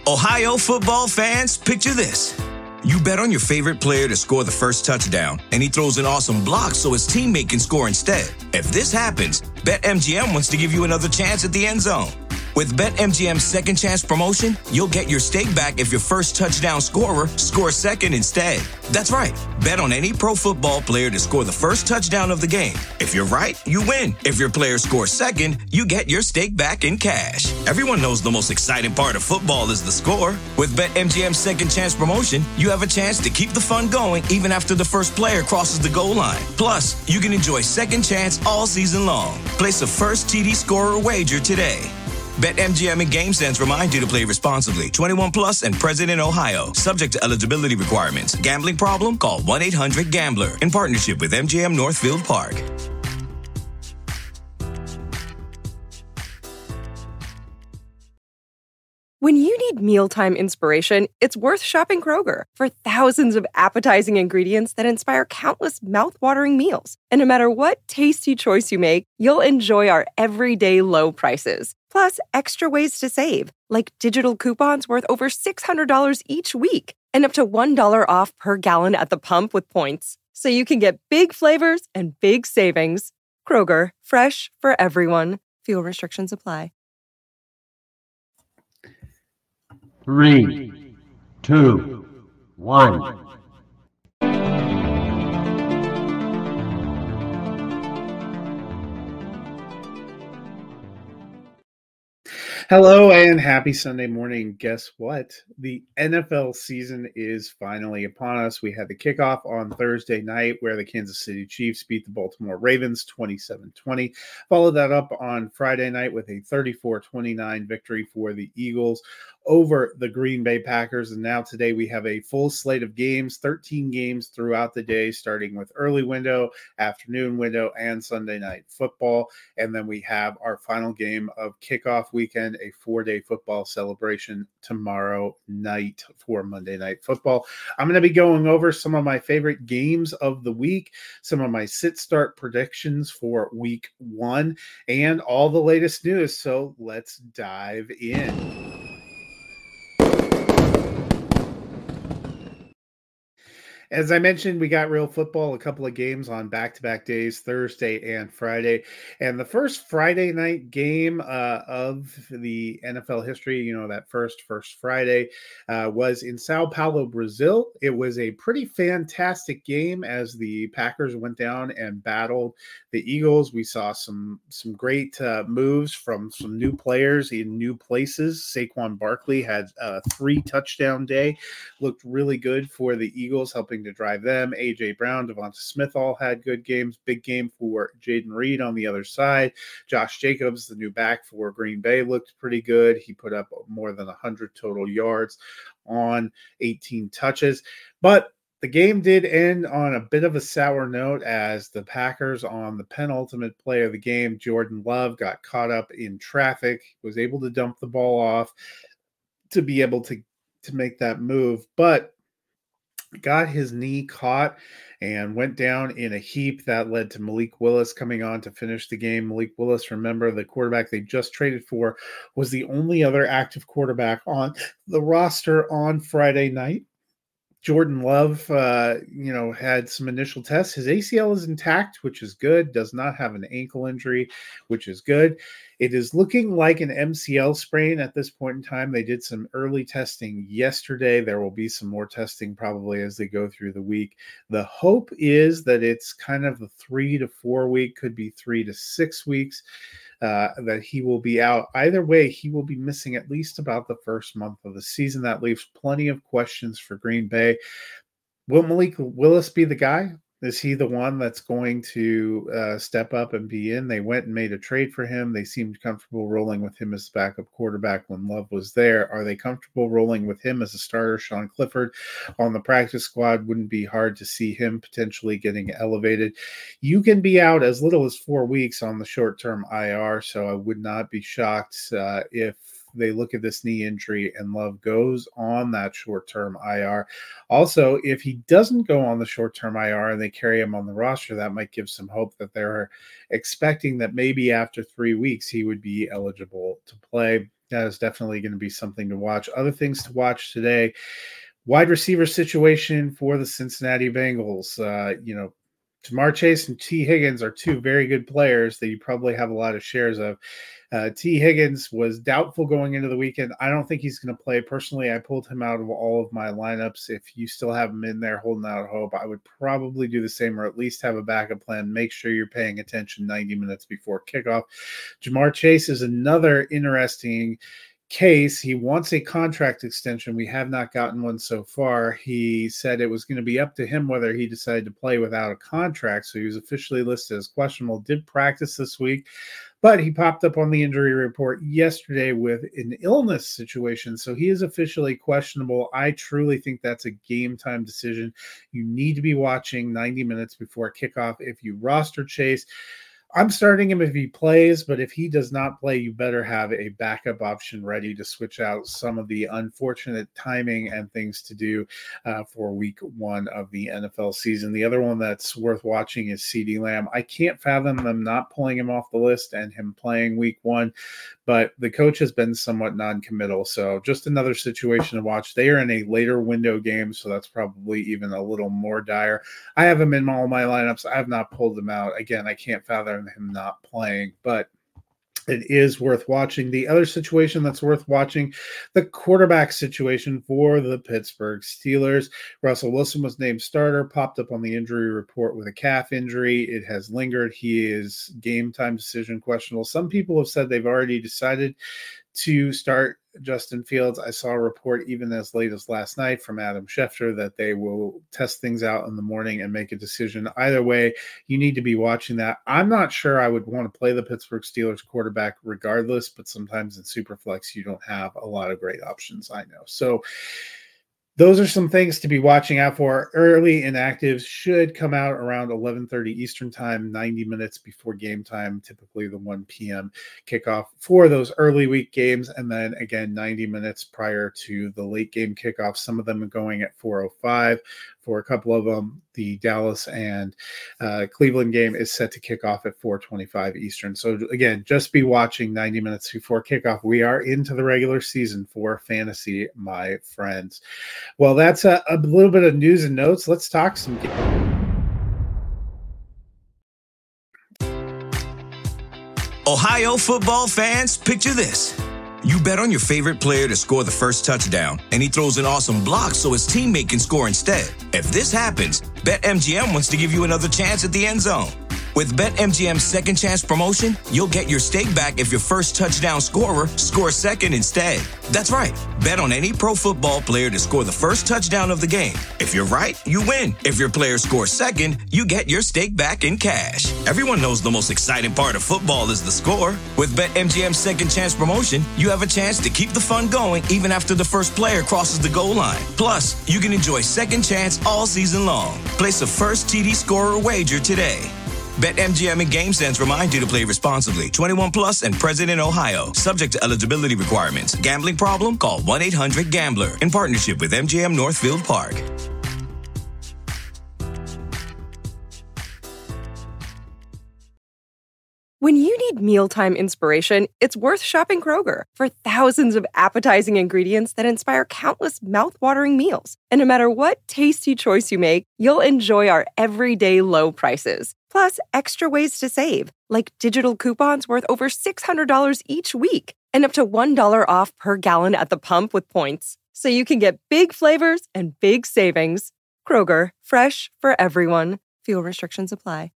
Ohio football fans, picture this. You bet on your favorite player to score the first touchdown, and he throws an awesome block so his teammate can score instead. If this happens, BetMGM wants to give you another chance at the end zone. With BetMGM's second chance promotion, you'll get your stake back if your first touchdown scorer scores second instead. That's right. Bet on any pro football player to score the first touchdown of the game. If you're right, you win. If your player scores second, you get your stake back in cash. Everyone knows the most exciting part of football is the score. With BetMGM's second chance promotion, you have a chance to keep the fun going even after the first player crosses the goal line. Plus, you can enjoy second chance all season long. Place a first TD scorer wager today. BetMGM and GameSense remind you to play responsibly. 21 plus and present in Ohio. Subject to eligibility requirements. Gambling problem? Call 1-800-GAMBLER. In partnership with MGM Northfield Park. When you need mealtime inspiration, it's worth shopping Kroger for thousands of appetizing ingredients that inspire countless mouth-watering meals. And no matter what tasty choice you make, you'll enjoy our everyday low prices. Plus, extra ways to save, like digital coupons worth over $600 each week and up to $1 off per gallon at the pump with points. So you can get big flavors and big savings. Kroger, fresh for everyone. Fuel restrictions apply. 3, 2, 1. Hello and happy Sunday morning. Guess what? The NFL season is finally upon us. We had the kickoff on Thursday night where the Kansas City Chiefs beat the Baltimore Ravens 27-20. Followed that up on Friday night with a 34-29 victory for the Eagles over the Green Bay Packers. And now today we have a full slate of games, 13 games throughout the day, starting with early window, afternoon window, and Sunday night football. And then we have our final game of kickoff weekend, a 4-day football celebration tomorrow night for Monday Night Football. I'm going to be going over some of my favorite games of the week, some of my sit-start predictions for week 1, and all the latest news. So let's dive in. As I mentioned, we got real football, a couple of games on back-to-back days, Thursday and Friday. And the first Friday night game of the NFL history, that first Friday, was in Sao Paulo, Brazil. It was a pretty fantastic game as the Packers went down and battled the Eagles. We saw some great moves from some new players in new places. Saquon Barkley had a 3-touchdown day, looked really good for the Eagles, helping to drive them. A.J. Brown, Devonta Smith all had good games. Big game for Jaden Reed on the other side. Josh Jacobs, the new back for Green Bay, looked pretty good. He put up more than 100 total yards on 18 touches. But the game did end on a bit of a sour note as the Packers, on the penultimate play of the game, Jordan Love got caught up in traffic, was able to dump the ball off to be able to make that move, but got his knee caught and went down in a heap. That led to Malik Willis coming on to finish the game. Malik Willis, remember, the quarterback they just traded for, was the only other active quarterback on the roster on Friday night. Jordan Love, had some initial tests. His ACL is intact, which is good. Does not have an ankle injury, which is good. It is looking like an MCL sprain at this point in time. They did some early testing yesterday. There will be some more testing probably as they go through the week. The hope is that it's kind of the 3 to 4 week, could be 3 to 6 weeks, that he will be out. Either way, he will be missing at least about the first month of the season. That leaves plenty of questions for Green Bay. Will Malik Willis be the guy? Is he the one that's going to step up and be in? They went and made a trade for him. They seemed comfortable rolling with him as backup quarterback when Love was there. Are they comfortable rolling with him as a starter? Sean Clifford on the practice squad, wouldn't be hard to see him potentially getting elevated. You can be out as little as 4 weeks on the short-term IR, so I would not be shocked if they look at this knee injury and Love goes on that short-term IR. Also, if he doesn't go on the short-term IR and they carry him on the roster, that might give some hope that they're expecting that maybe after 3 weeks he would be eligible to play. That is definitely going to be something to watch. Other things to watch today: wide receiver situation for the Cincinnati Bengals. Ja'Marr Chase and T. Higgins are two very good players that you probably have a lot of shares of. T. Higgins was doubtful going into the weekend. I don't think he's going to play. Personally, I pulled him out of all of my lineups. If you still have him in there holding out hope, I would probably do the same, or at least have a backup plan. Make sure you're paying attention 90 minutes before kickoff. Ja'Marr Chase is another interesting case. He wants a contract extension. We have not gotten one so far. He said it was going to be up to him whether he decided to play without a contract. So he was officially listed as questionable. Did practice this week, but he popped up on the injury report yesterday with an illness situation. So he is officially questionable. I truly think that's a game time decision. You need to be watching 90 minutes before kickoff. If you roster Chase, I'm starting him if he plays, but if he does not play, you better have a backup option ready to switch out some of the unfortunate timing and things to do for week one of the NFL season. The other one that's worth watching is CeeDee Lamb. I can't fathom them not pulling him off the list and him playing week one, but the coach has been somewhat non-committal. So just another situation to watch. They are in a later window game, so that's probably even a little more dire. I have him in all my lineups. I have not pulled him out. Again, I can't fathom him not playing, but it is worth watching. The other situation that's worth watching, the quarterback situation for the Pittsburgh Steelers. Russell Wilson was named starter, popped up on the injury report with a calf injury. It has lingered. He is game time decision questionable. Some people have said they've already decided to start Justin Fields. I saw a report even as late as last night from Adam Schefter that they will test things out in the morning and make a decision. Either way, you need to be watching that. I'm not sure I would want to play the Pittsburgh Steelers quarterback regardless, but sometimes in Superflex, you don't have a lot of great options, I know. So those are some things to be watching out for. Early inactives should come out around 11:30 Eastern time, 90 minutes before game time, typically the 1 p.m. kickoff for those early week games. And then again, 90 minutes prior to the late game kickoff. Some of them are going at 4:05. For a couple of them, the Dallas and Cleveland game is set to kick off at 4:25 Eastern. So again, just be watching 90 minutes before kickoff. We are into the regular season for fantasy, my friends. Well, that's a little bit of news and notes. Let's talk some Ohio football fans, picture this. You bet on your favorite player to score the first touchdown, and he throws an awesome block so his teammate can score instead. If this happens, BetMGM wants to give you another chance at the end zone. With BetMGM's second chance promotion, you'll get your stake back if your first touchdown scorer scores second instead. That's right. Bet on any pro football player to score the first touchdown of the game. If you're right, you win. If your player scores second, you get your stake back in cash. Everyone knows the most exciting part of football is the score. With BetMGM's second chance promotion, you have a chance to keep the fun going even after the first player crosses the goal line. Plus, you can enjoy second chance all season long. Place a first TD scorer wager today. BetMGM and GameSense remind you to play responsibly. 21 plus and present in Ohio. Subject to eligibility requirements. Gambling problem? Call 1-800-GAMBLER. In partnership with MGM Northfield Park. When you need mealtime inspiration, it's worth shopping Kroger for thousands of appetizing ingredients that inspire countless mouth-watering meals. And no matter what tasty choice you make, you'll enjoy our everyday low prices. Plus, extra ways to save, like digital coupons worth over $600 each week and up to $1 off per gallon at the pump with points. So you can get big flavors and big savings. Kroger, fresh for everyone. Fuel restrictions apply.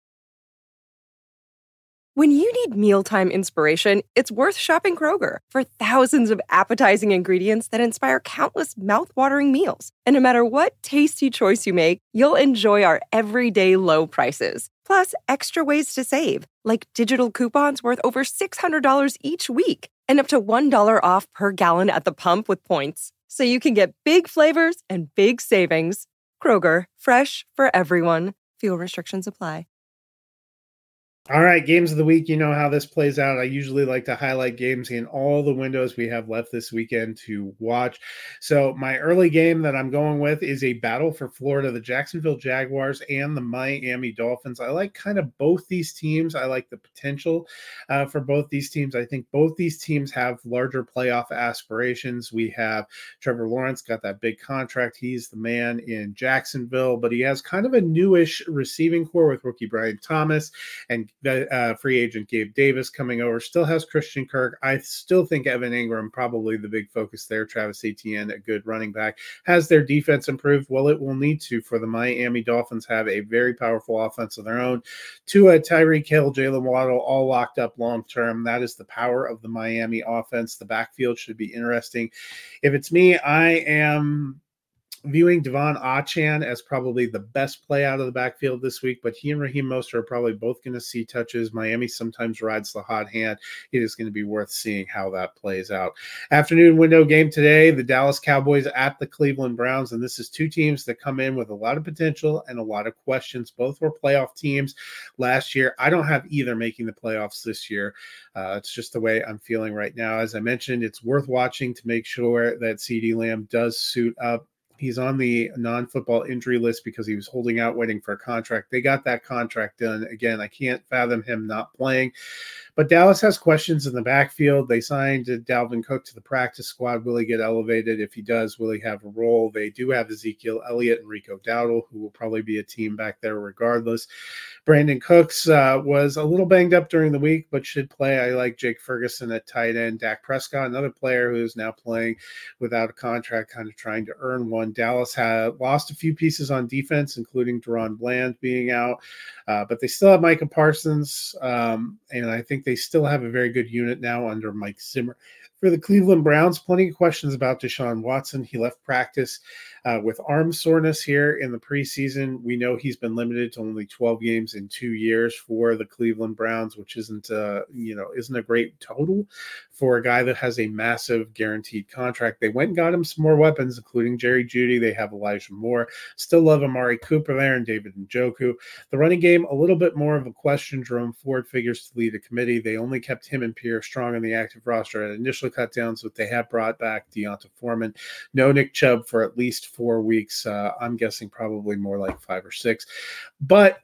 When you need mealtime inspiration, it's worth shopping Kroger for thousands of appetizing ingredients that inspire countless mouth-watering meals. And no matter what tasty choice you make, you'll enjoy our everyday low prices. Plus, extra ways to save, like digital coupons worth over $600 each week and up to $1 off per gallon at the pump with points. So you can get big flavors and big savings. Kroger, fresh for everyone. Fuel restrictions apply. All right, games of the week. You know how this plays out. I usually like to highlight games in all the windows we have left this weekend to watch. So, my early game that I'm going with is a battle for Florida, the Jacksonville Jaguars and the Miami Dolphins. I like kind of both these teams. I like the potential for both these teams. I think both these teams have larger playoff aspirations. We have Trevor Lawrence, got that big contract. He's the man in Jacksonville, but he has kind of a newish receiving core with rookie Brian Thomas and the free agent Gabe Davis coming over. Still has Christian Kirk. I still think Evan Ingram probably the big focus there. Travis Etienne, a good running back. Has their defense improved? Well, it will need to, for the Miami Dolphins have a very powerful offense of their own. Tua, Tyreek Hill, Jalen Waddle, all locked up long term. That is the power of the Miami offense. The backfield should be interesting. If it's me, I am viewing Devon Achane as probably the best play out of the backfield this week, but he and Raheem Mostert are probably both going to see touches. Miami sometimes rides the hot hand. It is going to be worth seeing how that plays out. Afternoon window game today, the Dallas Cowboys at the Cleveland Browns, and this is two teams that come in with a lot of potential and a lot of questions. Both were playoff teams last year. I don't have either making the playoffs this year. It's just the way I'm feeling right now. As I mentioned, it's worth watching to make sure that CeeDee Lamb does suit up. He's on the non-football injury list because he was holding out waiting for a contract. They got that contract done. Again, I can't fathom him not playing. But Dallas has questions in the backfield. They signed Dalvin Cook to the practice squad. Will he get elevated? If he does, will he have a role? They do have Ezekiel Elliott and Rico Dowdle, who will probably be a team back there regardless. Brandon Cooks was a little banged up during the week, but should play. I like Jake Ferguson at tight end. Dak Prescott, another player who is now playing without a contract, kind of trying to earn one. Dallas had lost a few pieces on defense, including Deron Bland being out, but they still have Micah Parsons, and I think they still have a very good unit now under Mike Zimmer. For the Cleveland Browns, plenty of questions about Deshaun Watson. He left practice with arm soreness here in the preseason. We know he's been limited to only 12 games in 2 years for the Cleveland Browns, which isn't a great total for a guy that has a massive guaranteed contract. They went and got him some more weapons, including Jerry Jeudy. They have Elijah Moore. Still love Amari Cooper there and David Njoku. The running game, a little bit more of a question. Jerome Ford figures to lead a committee. They only kept him and Pierre Strong on the active roster at initial cutdowns, but they have brought back Deonta Foreman. No Nick Chubb for at least 4 weeks. I'm guessing probably more like 5 or 6. But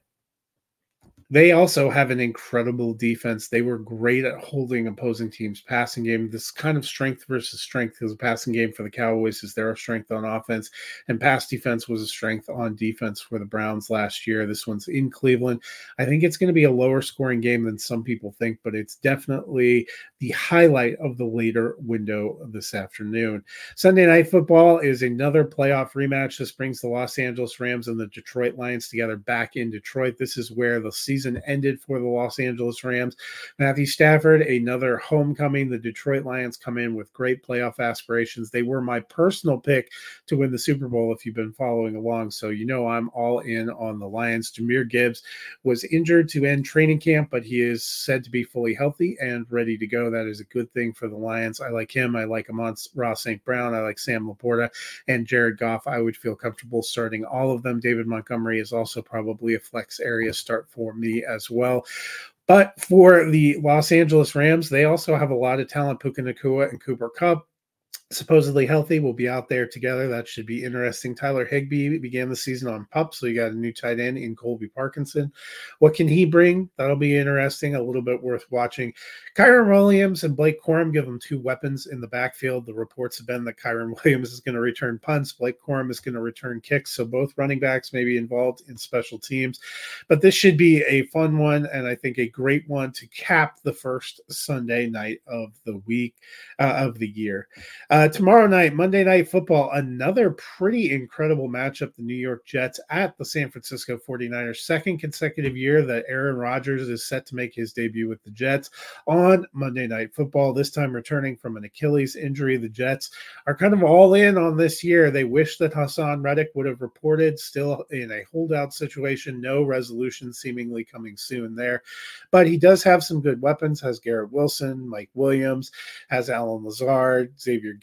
they also have an incredible defense. They were great at holding opposing teams' passing game. This kind of strength versus strength is a passing game for the Cowboys is their strength on offense, and pass defense was a strength on defense for the Browns last year. This one's in Cleveland. I think it's going to be a lower scoring game than some people think, but it's definitely the highlight of the later window this afternoon. Sunday Night Football is another playoff rematch. This brings the Los Angeles Rams and the Detroit Lions together back in Detroit. This is where the season ended for the Los Angeles Rams. Matthew Stafford, another homecoming. The Detroit Lions come in with great playoff aspirations. They were my personal pick to win the Super Bowl if you've been following along. So you know I'm all in on the Lions. Jahmyr Gibbs was injured to end training camp, but he is said to be fully healthy and ready to go. That is a good thing for the Lions. I like him. I like Amon-Ra St. Brown. I like Sam Laporta and Jared Goff. I would feel comfortable starting all of them. David Montgomery is also probably a flex area start for me as well. But for the Los Angeles Rams, they also have a lot of talent. Puka Nacua and Cooper Kupp, supposedly healthy, will be out there together. That should be interesting. Tyler Higbee began the season on PUP, so you got a new tight end in Colby Parkinson. What can he bring? That'll be interesting, a little bit worth watching. Kyren Williams and Blake Corum give them 2 weapons in the backfield. The reports have been that Kyren Williams is going to return punts. Blake Corum is going to return kicks, so both running backs may be involved in special teams. But this should be a fun one, and I think a great one to cap the first Sunday night of the week, of the year. Tomorrow night, Monday Night Football, another pretty incredible matchup. The New York Jets at the San Francisco 49ers. Second consecutive year that Aaron Rodgers is set to make his debut with the Jets on Monday Night Football, this time returning from an Achilles injury. The Jets are kind of all in on this year. They wish that Hassan Reddick would have reported, still in a holdout situation. No resolution seemingly coming soon there. But he does have some good weapons, has Garrett Wilson, Mike Williams, has Alan Lazard, Xavier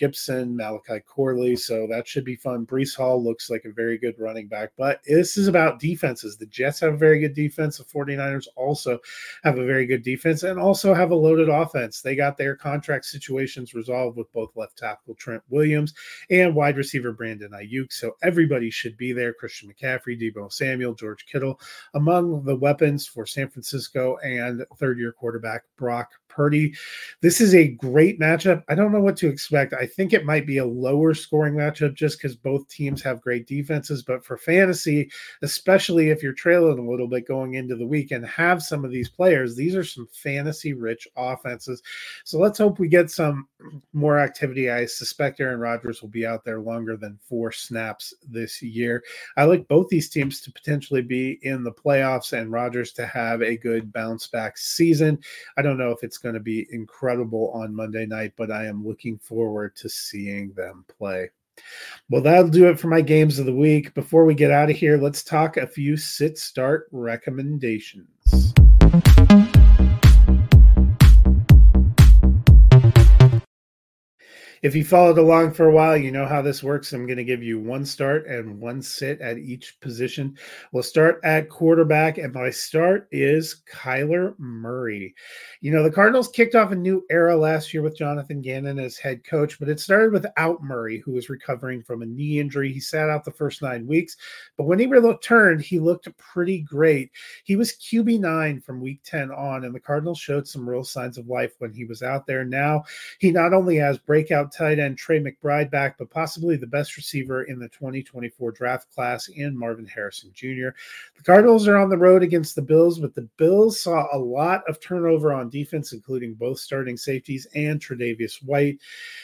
Gibson, Malachi Corley, so that should be fun. Breece Hall looks like a very good running back, but this is about defenses. The Jets have a very good defense. The 49ers also have a very good defense and also have a loaded offense. They got their contract situations resolved with both left tackle Trent Williams and wide receiver Brandon Ayuk, so everybody should be there. Christian McCaffrey, Deebo Samuel, George Kittle, among the weapons for San Francisco, and third-year quarterback Brock Purdy. This is a great matchup. I don't know what to expect. I think it might be a lower scoring matchup just because both teams have great defenses. But for fantasy, especially if you're trailing a little bit going into the week and have some of these players, these are some fantasy-rich offenses. So let's hope we get some more activity. I suspect Aaron Rodgers will be out there longer than 4 snaps this year. I like both these teams to potentially be in the playoffs and Rodgers to have a good bounce back season. I don't know if it's going to be incredible on Monday night, but I am looking forward to seeing them play. Well, that'll do it for my games of the week. Before we get out of here, let's talk a few sit-start recommendations. If you followed along for a while, you know how this works. I'm going to give you 1 start and 1 sit at each position. We'll start at quarterback, and my start is Kyler Murray. You know, the Cardinals kicked off a new era last year with Jonathan Gannon as head coach, but it started without Murray, who was recovering from a knee injury. He sat out the first 9 weeks, but when he returned, he looked pretty great. He was QB9 from week 10 on, and the Cardinals showed some real signs of life when he was out there. Now, he not only has breakout tight end Trey McBride back, but possibly the best receiver in the 2024 draft class in Marvin Harrison Jr. The Cardinals are on the road against the Bills, but the Bills saw a lot of turnover on defense, including both starting safeties and Tre'Davious White.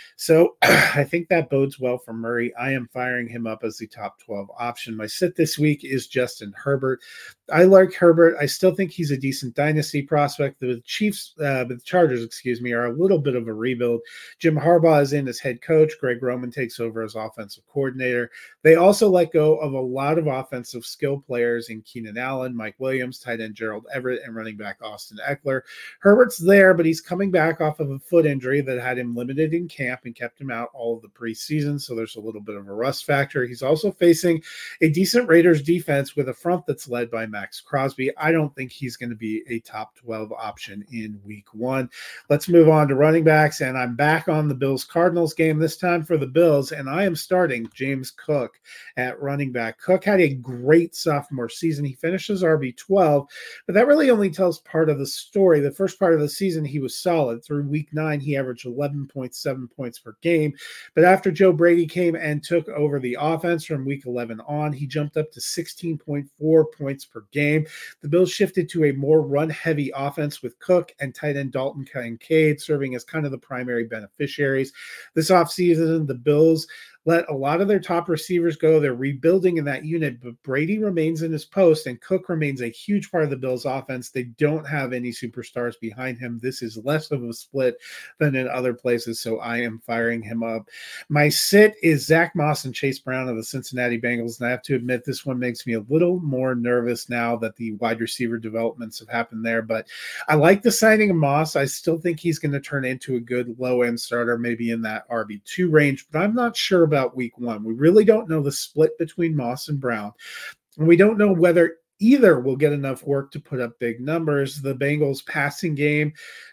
So I think that bodes well for Murray. I am firing him up as the top 12 option. My sit this week is Justin Herbert. I like Herbert. I still think he's a decent dynasty prospect. The Chargers, are a little bit of a rebuild. Jim Harbaugh is in as head coach. Greg Roman takes over as offensive coordinator. They also let go of a lot of offensive skill players in Keenan Allen, Mike Williams, tight end Gerald Everett, and running back Austin Eckler. Herbert's there, but he's coming back off of a foot injury that had him limited in camp and kept him out all of the preseason, so there's a little bit of a rust factor. He's also facing a decent Raiders defense with a front that's led by Max Crosby. I don't think he's going to be a top 12 option in week 1. Let's move on to running backs, and I'm back on the Bills-Cardinals game, this time for the Bills, and I am starting James Cook at running back. Cook had a great sophomore season. He finishes RB12, but that really only tells part of the story. The first part of the season, he was solid. Through week 9, he averaged 11.7 points per game. But after Joe Brady came and took over the offense from week 11 on, he jumped up to 16.4 points per game. The Bills shifted to a more run-heavy offense with Cook and tight end Dalton Kincaid serving as kind of the primary beneficiaries. This offseason, the Bills let a lot of their top receivers go. They're rebuilding in that unit, but Brady remains in his post, and Cook remains a huge part of the Bills' offense. They don't have any superstars behind him. This is less of a split than in other places, so I am firing him up. My sit is Zach Moss and Chase Brown of the Cincinnati Bengals, and I have to admit this one makes me a little more nervous now that the wide receiver developments have happened there, but I like the signing of Moss. I still think he's going to turn into a good low-end starter, maybe in that RB2 range, but I'm not sure about week 1. We really don't know the split between Moss and Brown, and we don't know whether either will get enough work to put up big numbers. The Bengals passing game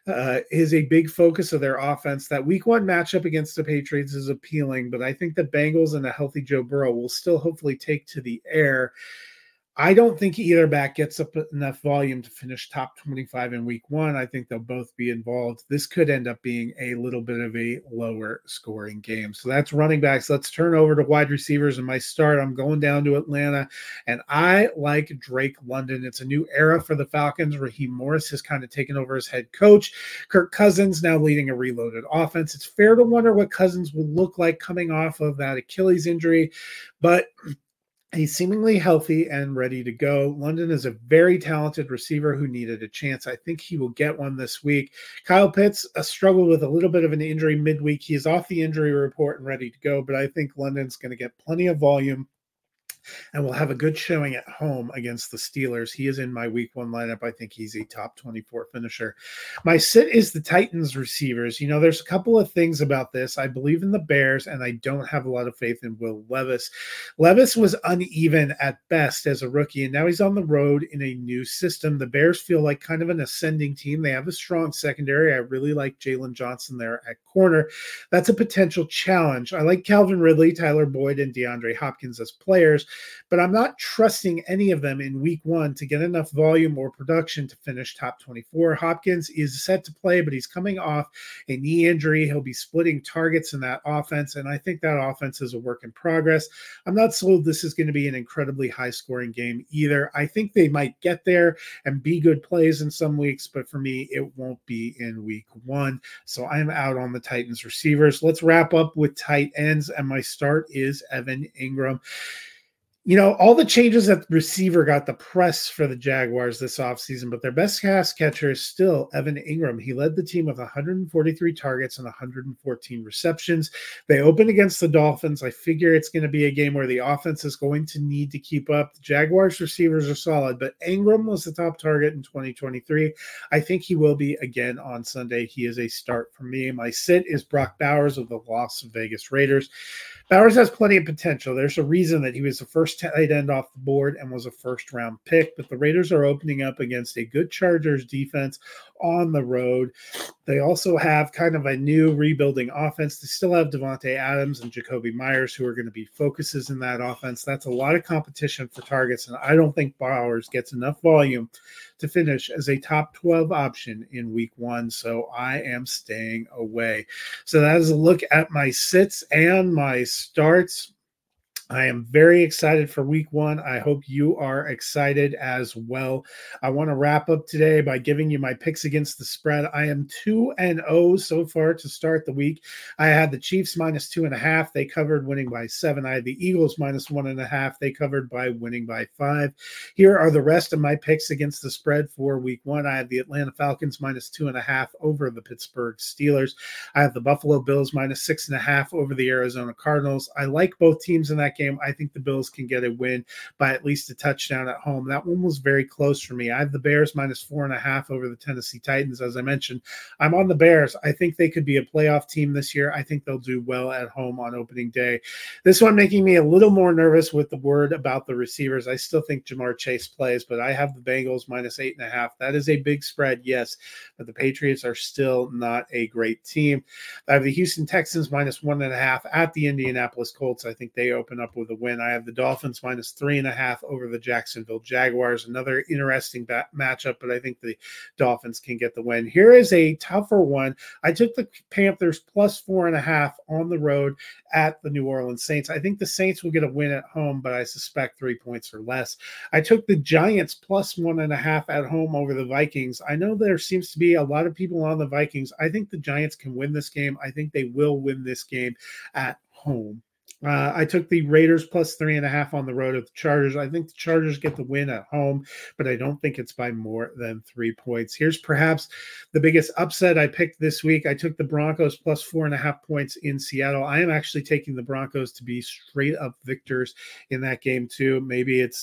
is a big focus of their offense. That week 1 matchup against the Patriots is appealing, but I think the Bengals and a healthy Joe Burrow will still hopefully take to the air. I don't think either back gets up enough volume to finish top 25 in week 1. I think they'll both be involved. This could end up being a little bit of a lower scoring game. So that's running backs. Let's turn over to wide receivers. And my start, I'm going down to Atlanta, and I like Drake London. It's a new era for the Falcons. Raheem Morris has kind of taken over as head coach. Kirk Cousins now leading a reloaded offense. It's fair to wonder what Cousins will look like coming off of that Achilles injury, but he's seemingly healthy and ready to go. London is a very talented receiver who needed a chance. I think he will get one this week. Kyle Pitts struggled with a little bit of an injury midweek. He is off the injury report and ready to go, but I think London's going to get plenty of volume. and will have a good showing at home against the Steelers. He is in my week 1 lineup. I think he's a top 24 finisher. My sit is the Titans receivers. There's a couple of things about this. I believe in the Bears, and I don't have a lot of faith in Will Levis. Levis was uneven at best as a rookie, and now he's on the road in a new system. The Bears feel like kind of an ascending team. They have a strong secondary. I really like Jalen Johnson there at corner. That's a potential challenge. I like Calvin Ridley, Tyler Boyd, and DeAndre Hopkins as players, but I'm not trusting any of them in week 1 to get enough volume or production to finish top 24. Hopkins is set to play, but he's coming off a knee injury. He'll be splitting targets in that offense, and I think that offense is a work in progress. I'm not sold this is going to be an incredibly high-scoring game either. I think they might get there and be good plays in some weeks, but for me, it won't be in week 1. So I'm out on the Titans receivers. Let's wrap up with tight ends, and my start is Evan Ingram. All the changes at receiver got the press for the Jaguars this offseason, but their best pass catcher is still Evan Ingram. He led the team with 143 targets and 114 receptions. They open against the Dolphins. I figure it's going to be a game where the offense is going to need to keep up. The Jaguars receivers are solid, but Ingram was the top target in 2023. I think he will be again on Sunday. He is a start for me. My sit is Brock Bowers of the Las Vegas Raiders. Bowers has plenty of potential. There's a reason that he was the first tight end off the board and was a first-round pick, but the Raiders are opening up against a good Chargers defense on the road. They also have kind of a new rebuilding offense. They still have Devontae Adams and Jacoby Myers, who are going to be focuses in that offense. That's a lot of competition for targets, and I don't think Bowers gets enough volume to finish as a top 12 option in week 1, so I am staying away. So that is a look at my sits and my starts. I am very excited for week 1. I hope you are excited as well. I want to wrap up today by giving you my picks against the spread. I am 2-0 so far to start the week. I had the Chiefs minus 2.5. They covered, winning by 7. I had the Eagles minus 1.5. They covered by winning by 5. Here are the rest of my picks against the spread for week 1. I have the Atlanta Falcons minus 2.5 over the Pittsburgh Steelers. I have the Buffalo Bills minus 6.5 over the Arizona Cardinals. I like both teams in that game. I think the Bills can get a win by at least a touchdown at home. That one was very close for me. I have the Bears minus 4.5 over the Tennessee Titans. As I mentioned, I'm on the Bears. I think they could be a playoff team this year. I think they'll do well at home on opening day. This one making me a little more nervous with the word about the receivers. I still think Jamar Chase plays, but I have the Bengals minus 8.5. That is a big spread, yes, but the Patriots are still not a great team. I have the Houston Texans minus 1.5 at the Indianapolis Colts. I think they open up with a win. I have the Dolphins minus 3.5 over the Jacksonville Jaguars. Another interesting matchup, but I think the Dolphins can get the win. Here is a tougher one. I took the Panthers plus 4.5 on the road at the New Orleans Saints. I think the Saints will get a win at home, but I suspect 3 points or less. I took the Giants plus 1.5 at home over the Vikings. I know there seems to be a lot of people on the Vikings. I think the Giants can win this game. I think they will win this game at home. I took the Raiders plus 3.5 on the road of the Chargers. I think the Chargers get the win at home, but I don't think it's by more than 3 points. Here's perhaps the biggest upset I picked this week. I took the Broncos plus 4.5 points in Seattle. I am actually taking the Broncos to be straight up victors in that game too. Maybe it's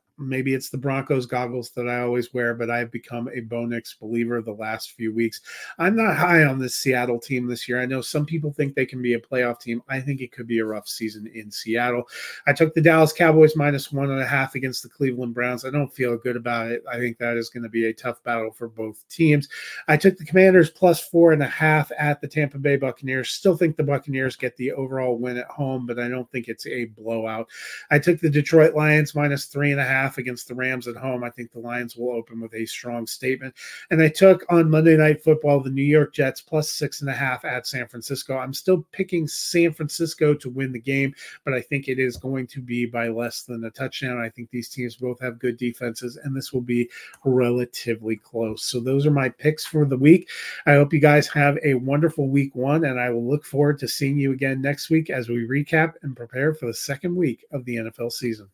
the Broncos goggles that I always wear, but I've become a Bo Nix believer the last few weeks. I'm not high on this Seattle team this year. I know some people think they can be a playoff team. I think it could be a rough season in Seattle. I took the Dallas Cowboys minus 1.5 against the Cleveland Browns. I don't feel good about it. I think that is going to be a tough battle for both teams. I took the Commanders plus 4.5 at the Tampa Bay Buccaneers. Still think the Buccaneers get the overall win at home, but I don't think it's a blowout. I took the Detroit Lions minus 3.5 against the Rams at home. I think the Lions will open with a strong statement. And I took on Monday Night Football the New York Jets plus 6.5 at San Francisco. I'm still picking San Francisco to win the game, but I think it is going to be by less than a touchdown. I think these teams both have good defenses, and this will be relatively close. So those are my picks for the week. I hope you guys have a wonderful week 1, and I will look forward to seeing you again next week as we recap and prepare for the second week of the NFL season.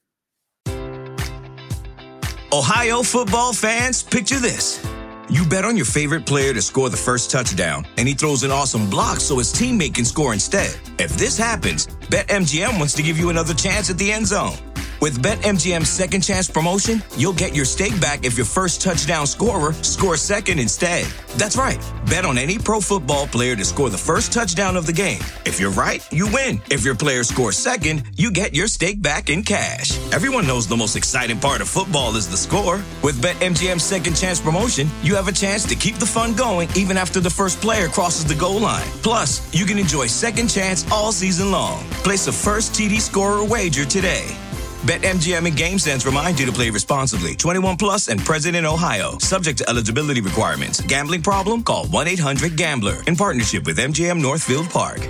Ohio football fans, picture this. You bet on your favorite player to score the first touchdown, and he throws an awesome block so his teammate can score instead. If this happens, BetMGM wants to give you another chance at the end zone. With BetMGM's second chance promotion, you'll get your stake back if your first touchdown scorer scores second instead. That's right. Bet on any pro football player to score the first touchdown of the game. If you're right, you win. If your player scores second, you get your stake back in cash. Everyone knows the most exciting part of football is the score. With BetMGM's second chance promotion, you have a chance to keep the fun going even after the first player crosses the goal line. Plus, you can enjoy second chance all season long. Place a first TD scorer wager today. BetMGM and GameSense remind you to play responsibly. 21 plus and present in Ohio. Subject to eligibility requirements. Gambling problem? Call 1-800-GAMBLER. In partnership with MGM Northfield Park.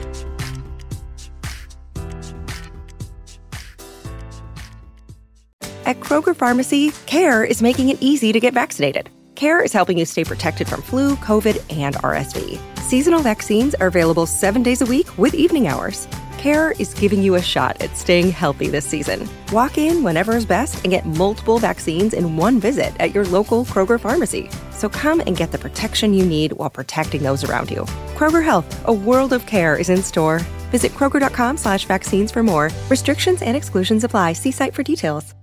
At Kroger Pharmacy, CARE is making it easy to get vaccinated. CARE is helping you stay protected from flu, COVID, and RSV. Seasonal vaccines are available 7 days a week with evening hours. CARE is giving you a shot at staying healthy this season. Walk in whenever is best and get multiple vaccines in one visit at your local Kroger pharmacy. So come and get the protection you need while protecting those around you. Kroger Health, a world of care, is in store. Visit Kroger.com/vaccines for more. Restrictions and exclusions apply. See site for details.